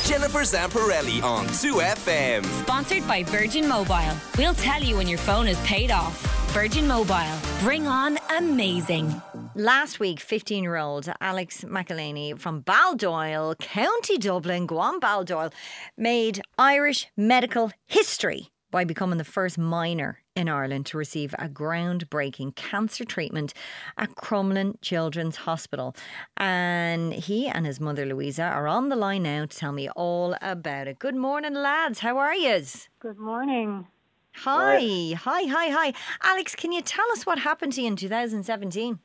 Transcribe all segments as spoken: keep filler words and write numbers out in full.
Jennifer Zamparelli on two F M. Sponsored by Virgin Mobile. We'll tell you when your phone is paid off. Virgin Mobile. Bring on amazing. Last week, fifteen-year-old Alex McElhaney from Baldoyle, County Dublin, go on Baldoyle, made Irish medical history by becoming the first minor in Ireland to receive a groundbreaking cancer treatment at Crumlin Children's Hospital. And he and his mother Louisa are on the line now to tell me all about it. Good morning, lads. How are yous? Good morning. Hi, hi, hi, hi. Alex, can you tell us what happened to you in two thousand seventeen?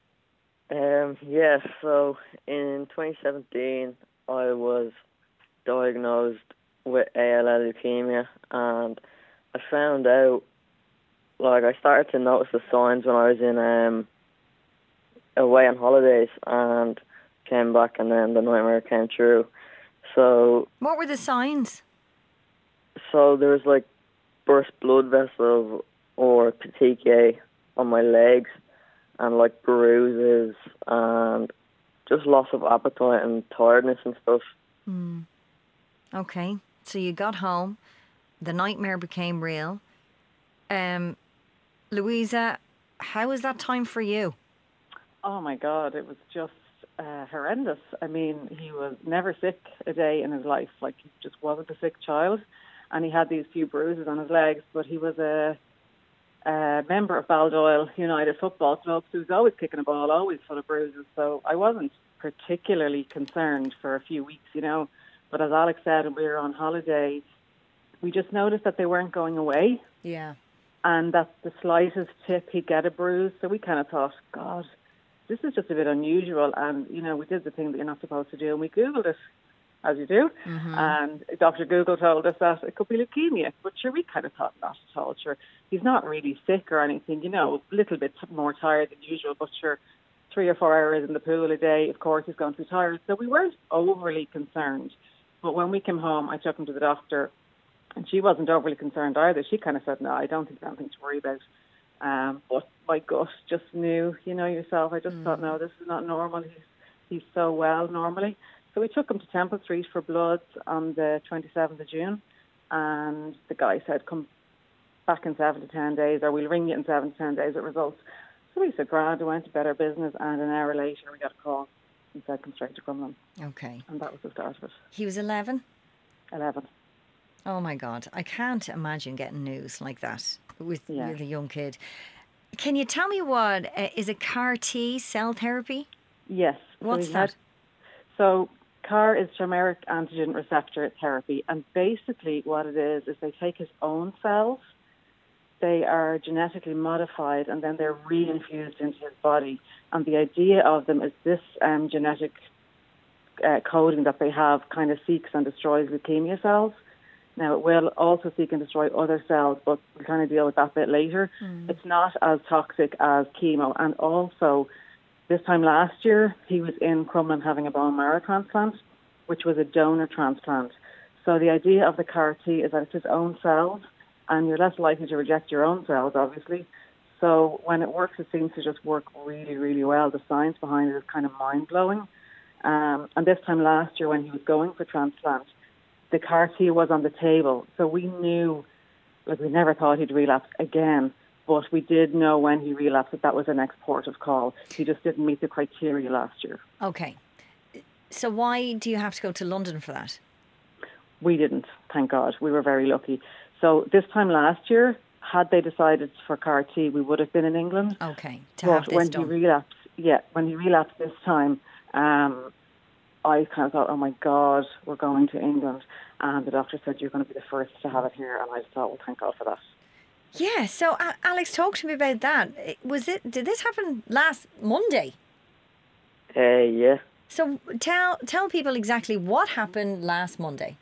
Um, yeah, so in twenty seventeen, I was diagnosed with A L L leukemia, and I found out, like, I started to notice the signs when I was in um, away on holidays, and came back, and then the nightmare came true. So, what were the signs? So there was like burst blood vessels or petechiae on my legs, and like bruises, and just loss of appetite and tiredness and stuff. Mm. Okay, so you got home, the nightmare became real. Um, Louisa, how was that time for you? Oh my God, it was just uh, horrendous. I mean, he was never sick a day in his life. Like, he just wasn't a sick child, and he had these few bruises on his legs, but he was a Uh, member of Baldoyle United Football Club, so he was always kicking a ball, always full of bruises. So I wasn't particularly concerned for a few weeks, you know. But as Alex said, when we were on holiday, we just noticed that they weren't going away. Yeah. And that the slightest tip, he'd get a bruise. So we kind of thought, God, this is just a bit unusual. And, you know, we did the thing that you're not supposed to do, and we Googled it, as you do. Mm-hmm. And Doctor Google told us that it could be leukemia. But sure, we kind of thought not at all. Sure, he's not really sick or anything, you know, a little bit more tired than usual. But sure, three or four hours in the pool a day, of course, he's going to be tired. So we weren't overly concerned. But when we came home, I took him to the doctor, and she wasn't overly concerned either. She kind of said, no, I don't think there's anything to worry about. Um, but my gut just knew, you know yourself, I just mm. thought, no, this is not normal. He's, he's so well normally. So we took him to Temple Street for bloods on the twenty-seventh of June, and the guy said, come back in seven to ten days, or we'll ring you in seven to ten days with results. So we said, grand, we went about our business, and an hour later we got a call and said, come straight to Crumlin. Okay. And that was the start of it. He was eleven? eleven. Oh my God, I can't imagine getting news like that with, yeah. with a young kid. Can you tell me what, uh, is it C A R T cell therapy? Yes. What's so that? Had, so C A R is chimeric antigen receptor therapy, and basically what it is is they take his own cells, they are genetically modified, and then they're reinfused into his body. And the idea of them is this um, genetic uh, coding that they have kind of seeks and destroys leukemia cells. Now, it will also seek and destroy other cells, but we'll kind of deal with that bit later. Mm. It's not as toxic as chemo. And also, this time last year, he was in Crumlin having a bone marrow transplant, which was a donor transplant. So the idea of the C A R T is that it's his own cells, and you're less likely to reject your own cells, obviously. So when it works, it seems to just work really, really well. The science behind it is kind of mind-blowing. Um, and this time last year, when he was going for transplant, the C A R T was on the table. So we knew, like, we never thought he'd relapse again. But we did know when he relapsed that that was the next port of call. He just didn't meet the criteria last year. Okay. So why do you have to go to London for that? We didn't, thank God. We were very lucky. So this time last year, had they decided for C A R T, we would have been in England. Okay, to but have this when done. he relapsed, yeah, when he relapsed this time, um, I kind of thought, oh my God, we're going to England. And the doctor said, you're going to be the first to have it here. And I just thought, well, thank God for that. Yeah, so uh, Alex, talk to me about that. Was it? Did this happen last Monday? Uh, yeah. So tell tell people exactly what happened last Monday.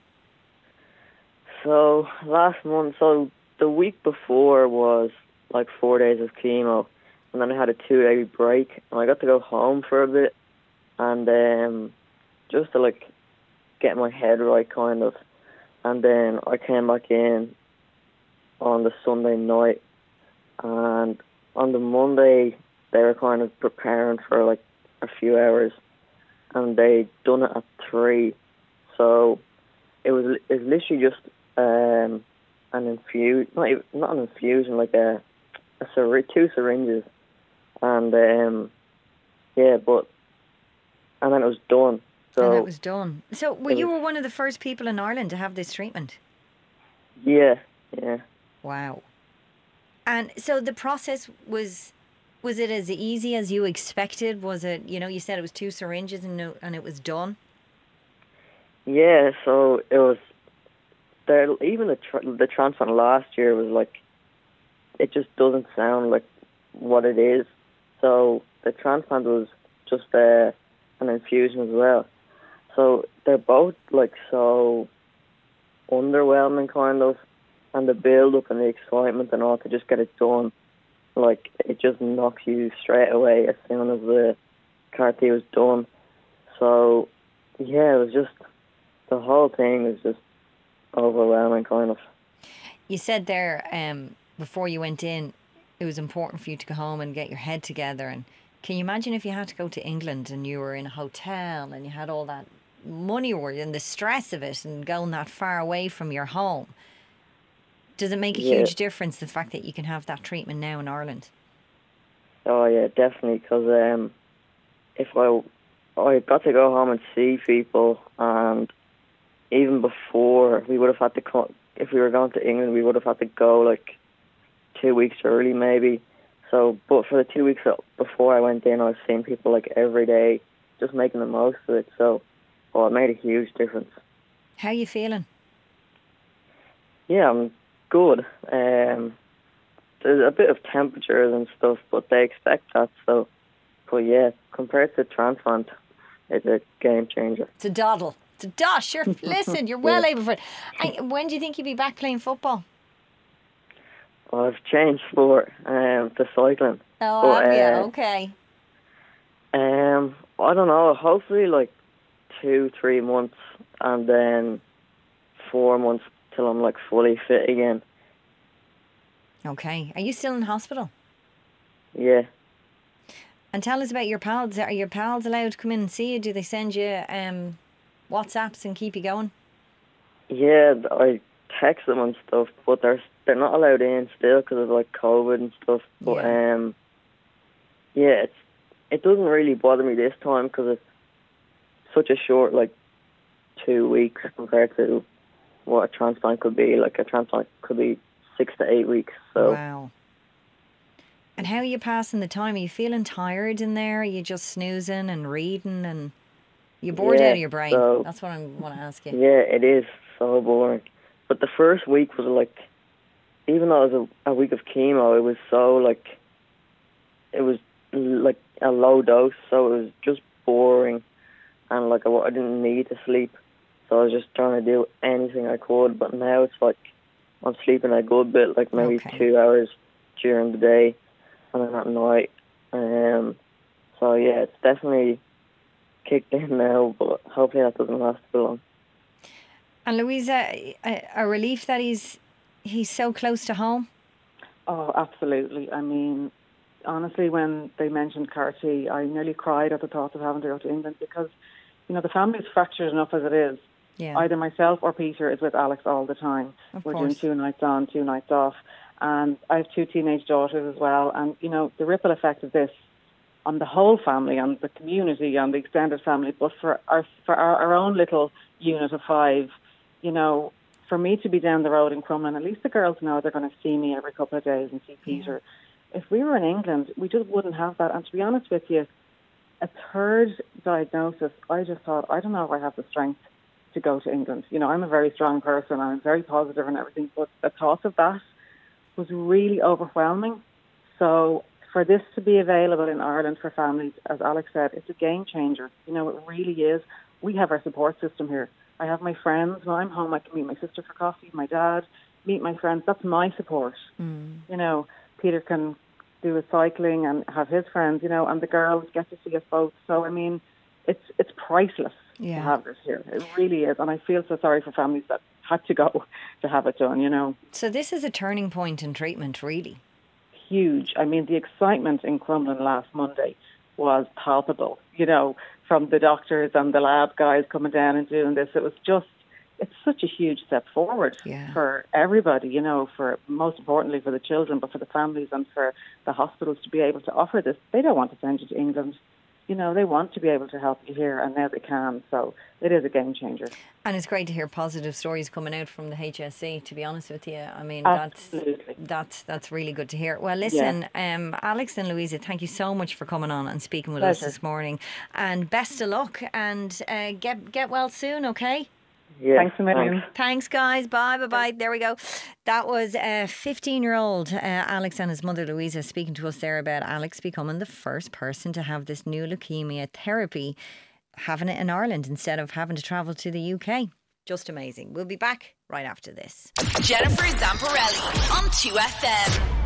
So last month, so the week before was like four days of chemo, and then I had a two-day break, and I got to go home for a bit, and um, just to like get my head right, kind of, and then I came back in on the Sunday night, and on the Monday they were kind of preparing for like a few hours, and they done it at three. So it was it was literally just um, an infuse, not even, not an infusion, like a, a syr- two syringes, and um, yeah, but and then it was done. So and that was done. So were it you was- were one of the first people in Ireland to have this treatment? yeah, yeah. Wow. And so the process was, was it as easy as you expected? Was it, you know, you said it was two syringes and no, and it was done? Yeah, so it was there. Even the tr- the transplant last year was like, it just doesn't sound like what it is. So the transplant was just uh, an infusion as well. So they're both like so underwhelming, kind of, and the build up and the excitement and all to just get it done. Like, it just knocks you straight away as soon as the C A R T was done. So yeah, it was just, the whole thing was just overwhelming, kind of. You said there um, before you went in, it was important for you to go home and get your head together. And can you imagine if you had to go to England and you were in a hotel and you had all that money worry and the stress of it and going that far away from your home? Does it make a Yeah. huge difference, the fact that you can have that treatment now in Ireland? Oh yeah, definitely. Because um, if I I got to go home and see people, and even before we would have had to co- if we were going to England, we would have had to go like two weeks early maybe. So, but for the two weeks before I went in, I was seeing people like every day, just making the most of it. So, well, it made a huge difference. How are you feeling? Yeah, I'm good. Um, there's a bit of temperatures and stuff, but they expect that. So, but yeah, compared to transplant, it's a game changer. It's a doddle. It's a dosh. You're, listen, you're well Yeah. able for it. And when do you think you'll be back playing football? Well, I've changed sport um, to cycling. Oh, But, have you? uh, Okay. Um, I don't know. Hopefully, like two, three months, and then four months till I'm like fully fit again. Okay. Are you still in hospital? Yeah. And tell us about your pals. Are your pals allowed to come in and see you? Do they send you um, WhatsApps and keep you going? Yeah, I text them and stuff, but they're they're not allowed in still because of like COVID and stuff. But Yeah. um, yeah, it's it doesn't really bother me this time because it's such a short like two weeks compared to what a transplant could be. Like a transplant could be six to eight weeks. So Wow. And how are you passing the time? Are you feeling tired in there? Are you just snoozing and reading and you're bored Yeah, out of your brain? so- That's what I want to ask you. yeah, it is so boring. But the first week was like, even though it was a, a week of chemo, it was so like, it was like a low dose, so it was just boring, and like I, I didn't need to sleep, so I was just trying to do anything I could. But now it's like I'm sleeping a good bit, like maybe Okay. two hours during the day, and then at night. Um, so yeah, it's definitely kicked in now, but hopefully that doesn't last too long. And Louisa, a, a relief that he's he's so close to home. Oh, absolutely. I mean, honestly, when they mentioned C A R T, I nearly cried at the thought of having to go to England because, you know, the family's fractured enough as it is. Yeah. Either myself or Peter is with Alex all the time. Of We're course. doing two nights on, two nights off. And I have two teenage daughters as well. And, you know, the ripple effect of this on the whole family, on the community, on the extended family, but for our, for our, our own little unit of five, you know, for me to be down the road in Crumlin, at least the girls know they're going to see me every couple of days and see Peter. If we were in England, we just wouldn't have that. And to be honest with you, a third diagnosis, I just thought, I don't know if I have the strength to go to England. You know, I'm a very strong person. I'm very positive and everything, but the thought of that was really overwhelming. So for this to be available in Ireland for families, as Alex said, it's a game changer. You know, it really is. We have our support system here. I have my friends. When I'm home, I can meet my sister for coffee, my dad, meet my friends. That's my support. Mm. You know, Peter can do his cycling and have his friends, you know, and the girls get to see us both. So, I mean, it's it's priceless Yeah. to have this here. It really is. And I feel so sorry for families that had to go to have it done, you know. So this is a turning point in treatment, really. Huge. I mean, the excitement in Crumlin last Monday was palpable, you know, from the doctors and the lab guys coming down and doing this. It was just it's such a huge step forward Yeah. for everybody, you know, for most importantly for the children, but for the families and for the hospitals to be able to offer this. They don't want to send you to England. You know, they want to be able to help you here, and now they can. So it is a game changer. And it's great to hear positive stories coming out from the H S C, to be honest with you. I mean, Absolutely. that's that's that's really good to hear. Well, listen, um, Alex and Louisa, thank you so much for coming on and speaking with us Pleasure. this morning. And best of luck, and uh, get get well soon, okay? Yeah, Thanks a million. thanks. Thanks, guys. Bye, bye, bye. There we go. That was a fifteen-year-old uh, Alex and his mother Louisa speaking to us there about Alex becoming the first person to have this new leukemia therapy, having it in Ireland instead of having to travel to the U K. Just amazing. We'll be back right after this. Jennifer Zamparelli on two F M.